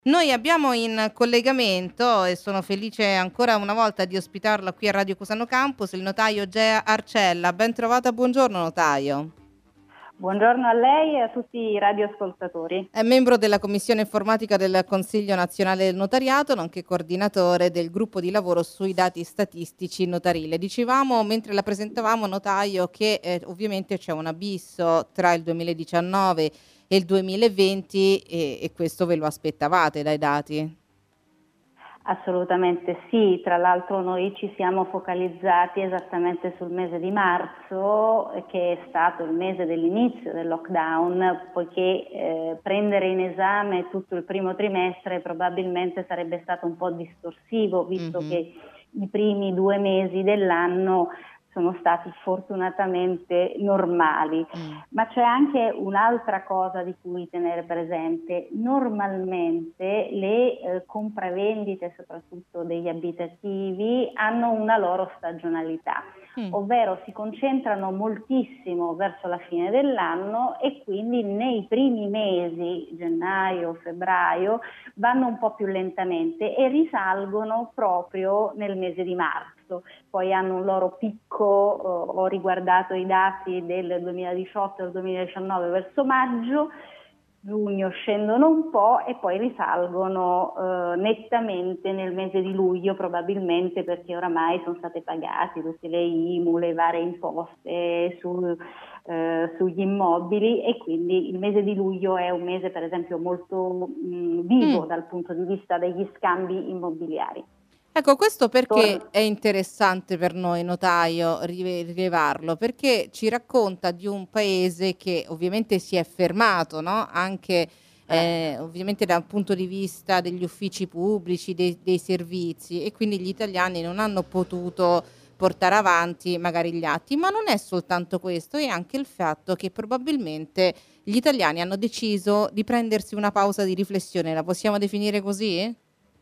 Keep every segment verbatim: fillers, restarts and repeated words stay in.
Noi abbiamo in collegamento, e sono felice ancora una volta di ospitarla qui a Radio Cusano Campus, il notaio Gea Arcella. Ben trovata, buongiorno notaio. Buongiorno a lei e a tutti i radioascoltatori. È membro della Commissione Informatica del Consiglio Nazionale del Notariato, nonché coordinatore del gruppo di lavoro sui dati statistici notarile. Dicevamo, mentre la presentavamo, notaio, che eh, ovviamente c'è un abisso tra il duemiladiciannove e il duemilaventi e, e questo ve lo aspettavate dai dati? Assolutamente sì, tra l'altro noi ci siamo focalizzati esattamente sul mese di marzo, eh, che è stato il mese dell'inizio del lockdown, poiché eh, prendere in esame tutto il primo trimestre probabilmente sarebbe stato un po' distorsivo, visto Mhm. che i primi due mesi dell'anno sono stati fortunatamente normali. Mm. Ma c'è anche un'altra cosa di cui tenere presente. Normalmente le eh, compravendite, soprattutto degli abitativi, hanno una loro stagionalità, Mm. ovvero si concentrano moltissimo verso la fine dell'anno e quindi nei primi mesi, gennaio, febbraio, vanno un po' più lentamente e risalgono proprio nel mese di marzo. Poi hanno un loro picco, eh, ho riguardato i dati del duemiladiciotto e del duemiladiciannove verso maggio, giugno scendono un po' e poi risalgono eh, nettamente nel mese di luglio, probabilmente perché oramai sono state pagate tutte le I M U, le varie imposte sul, eh, sugli immobili, e quindi il mese di luglio è un mese per esempio molto mh, vivo Mm. dal punto di vista degli scambi immobiliari. Ecco, questo perché Tor- è interessante per noi notaio rive- rilevarlo, perché ci racconta di un paese che ovviamente si è fermato, no? Anche eh, certo. ovviamente dal punto di vista degli uffici pubblici, dei, dei servizi, e quindi gli italiani non hanno potuto portare avanti magari gli atti, ma non è soltanto questo, è anche il fatto che probabilmente gli italiani hanno deciso di prendersi una pausa di riflessione, la possiamo definire così?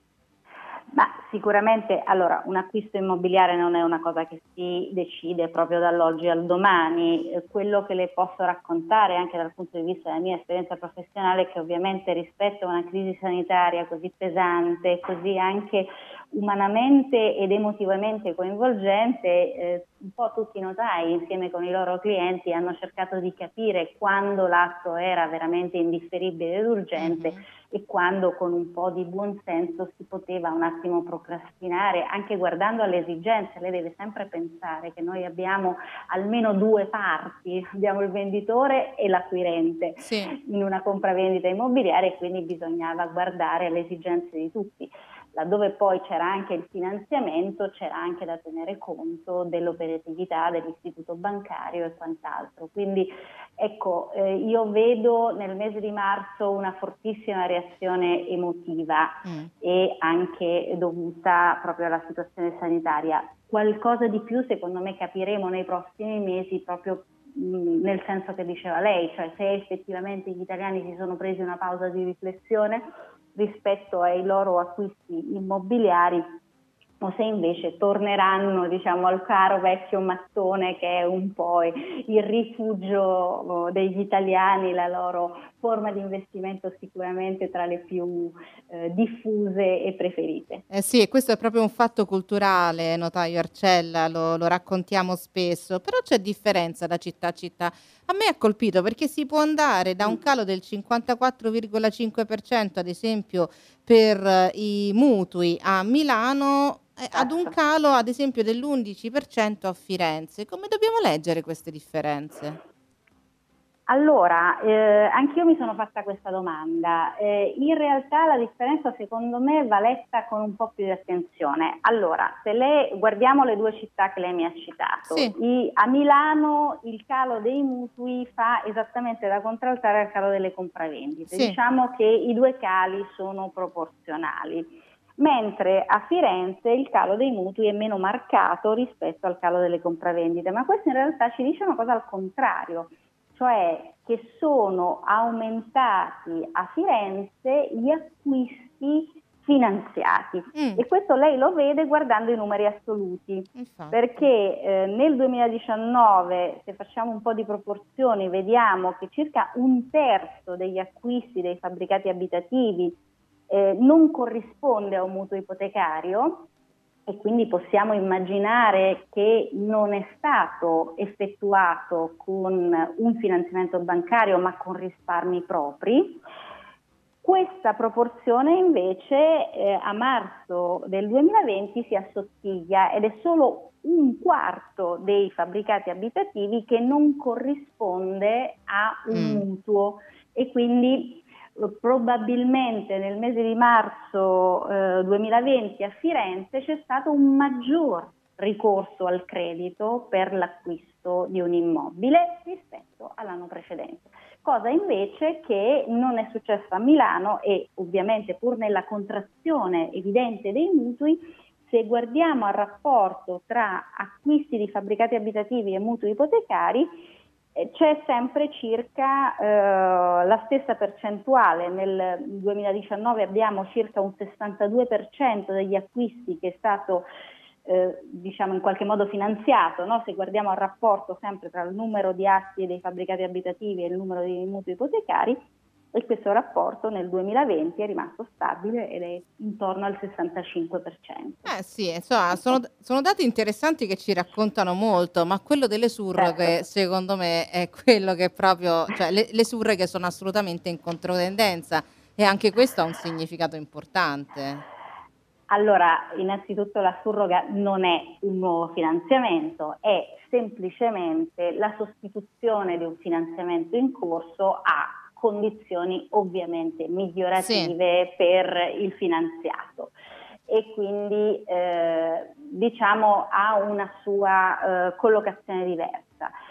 Ma sicuramente, allora, un acquisto immobiliare non è una cosa che si decide proprio dall'oggi al domani. Eh, quello che le posso raccontare anche dal punto di vista della mia esperienza professionale è che ovviamente rispetto a una crisi sanitaria così pesante, così anche umanamente ed emotivamente coinvolgente, eh, un po' tutti i notai insieme con i loro clienti hanno cercato di capire quando l'atto era veramente indifferibile ed urgente Mhm. e quando con un po' di buonsenso si poteva un attimo procrastinare, anche guardando alle esigenze. Lei deve sempre pensare che noi abbiamo almeno due parti, abbiamo il venditore e l'acquirente Sì. in una compravendita immobiliare, e quindi bisognava guardare alle esigenze di tutti. Laddove poi c'era anche il finanziamento, c'era anche da tenere conto dell'operatività dell'istituto bancario e quant'altro. Quindi ecco, eh, io vedo nel mese di marzo una fortissima reazione emotiva Mm. e anche dovuta proprio alla situazione sanitaria. Qualcosa di più secondo me capiremo nei prossimi mesi, proprio mh, nel senso che diceva lei, cioè se effettivamente gli italiani si sono presi una pausa di riflessione rispetto ai loro acquisti immobiliari, o se invece torneranno, diciamo, al caro vecchio mattone che è un po' il rifugio degli italiani, la loro forma di investimento sicuramente tra le più eh, diffuse e preferite. Eh sì, e questo è proprio un fatto culturale, notaio Arcella, lo, lo raccontiamo spesso, però c'è differenza da città a città. A me ha colpito perché si può andare da un Mm. calo del cinquantaquattro virgola cinque per cento, ad esempio, per eh, i mutui a Milano, eh, ad un Certo. calo, ad esempio, dell'undici per cento a Firenze. Come dobbiamo leggere queste differenze? Allora, eh, anch'io mi sono fatta questa domanda. Eh, in realtà la differenza secondo me va letta con un po' più di attenzione. Allora, se lei guardiamo le due città che lei mi ha citato, Sì. i, a Milano il calo dei mutui fa esattamente da contraltare al calo delle compravendite. Sì. Diciamo che i due cali sono proporzionali, mentre a Firenze il calo dei mutui è meno marcato rispetto al calo delle compravendite, ma questo in realtà ci dice una cosa al contrario, cioè che sono aumentati a Firenze gli acquisti finanziati, Mm, e questo lei lo vede guardando i numeri assoluti, infatti. perché eh, nel duemiladiciannove, se facciamo un po' di proporzioni, vediamo che circa un terzo degli acquisti dei fabbricati abitativi eh, non corrisponde a un mutuo ipotecario, e quindi possiamo immaginare che non è stato effettuato con un finanziamento bancario ma con risparmi propri. Questa proporzione invece eh, a marzo del duemilaventi si assottiglia ed è solo un quarto dei fabbricati abitativi che non corrisponde a un Mm. mutuo, e quindi eh, probabilmente nel mese di marzo eh, duemilaventi a Firenze c'è stato un maggior ricorso al credito per l'acquisto di un immobile rispetto all'anno precedente, cosa invece che non è successa a Milano. E ovviamente, pur nella contrazione evidente dei mutui, se guardiamo al rapporto tra acquisti di fabbricati abitativi e mutui ipotecari, eh, c'è sempre circa eh, la stessa percentuale. Nel duemiladiciannove abbiamo circa un sessantadue per cento degli acquisti che è stato Eh, diciamo in qualche modo finanziato, no? Se guardiamo al rapporto sempre tra il numero di atti dei fabbricati abitativi e il numero di mutui ipotecari, e questo rapporto nel duemilaventi è rimasto stabile ed è intorno al sessantacinque per cento. Eh sì, insomma, sono, Ecco, d- sono dati interessanti che ci raccontano molto, ma quello delle surroghe, certo. secondo me, è quello che proprio, cioè le, le surroghe sono assolutamente in controtendenza e anche questo ha un significato importante. Allora, innanzitutto la surroga non è un nuovo finanziamento, è semplicemente la sostituzione di un finanziamento in corso a condizioni ovviamente Sì. migliorative per il finanziato, e quindi eh, diciamo ha una sua eh, collocazione diversa.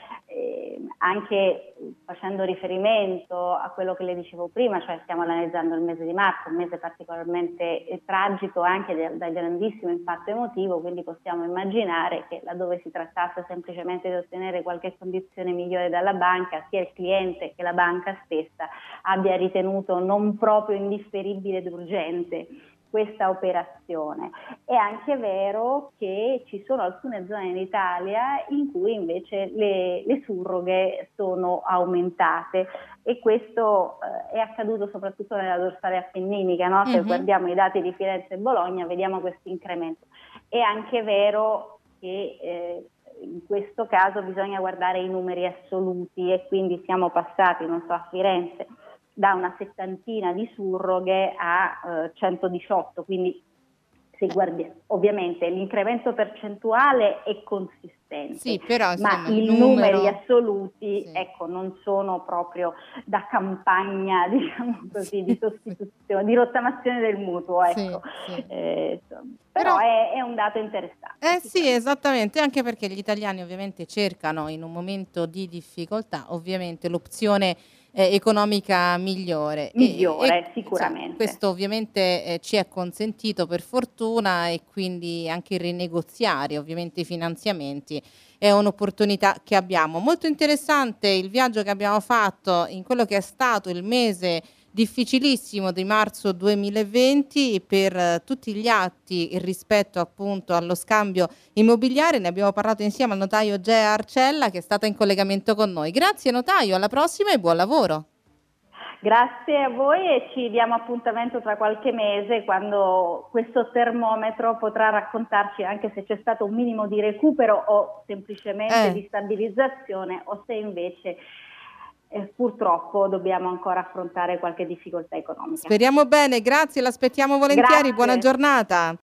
Eh, anche facendo riferimento a quello che le dicevo prima, cioè stiamo analizzando il mese di marzo, un mese particolarmente eh, tragico anche de- dal grandissimo impatto emotivo, quindi possiamo immaginare che laddove si trattasse semplicemente di ottenere qualche condizione migliore dalla banca, sia il cliente che la banca stessa abbia ritenuto non proprio indifferibile ed urgente questa operazione. È anche vero che ci sono alcune zone in Italia in cui invece le, le surroghe sono aumentate, e questo eh, è accaduto soprattutto nella dorsale appenninica, no? Se Mhm. guardiamo i dati di Firenze e Bologna vediamo questo incremento. È anche vero che eh, in questo caso bisogna guardare i numeri assoluti, e quindi siamo passati, non so, a Firenze da una settantina di surroghe a eh, centodiciotto, quindi se guardi, ovviamente l'incremento percentuale è consistente, Sì, però ma insomma il i numeri numero, assoluti, sì. ecco, non sono proprio da campagna, diciamo così, di Sì, sì, sostituzione, di rottamazione del mutuo, ecco. sì, sì. Eh, insomma, però Però è, è un dato interessante, eh sì, sicuramente. esattamente, anche perché gli italiani ovviamente cercano in un momento di difficoltà, ovviamente l'opzione, ehm, economica migliore e e Migliore, insomma sicuramente. questo ovviamente, ehm, ci è consentito per fortuna e quindi anche rinegoziare ovviamente i finanziamenti è un'opportunità che abbiamo. Molto interessante il viaggio che abbiamo fatto in quello che è stato il mese difficilissimo di marzo duemilaventi per eh, tutti gli atti rispetto appunto allo scambio immobiliare. Ne abbiamo parlato insieme al notaio Gea Arcella che è stata in collegamento con noi. Grazie notaio, alla prossima e buon lavoro. Grazie a voi, e ci diamo appuntamento tra qualche mese, quando questo termometro potrà raccontarci anche se c'è stato un minimo di recupero o semplicemente Eh, di stabilizzazione, o se invece eh, purtroppo dobbiamo ancora affrontare qualche difficoltà economica. speriamo bene, grazie, l'aspettiamo volentieri, buona Grazie. giornata.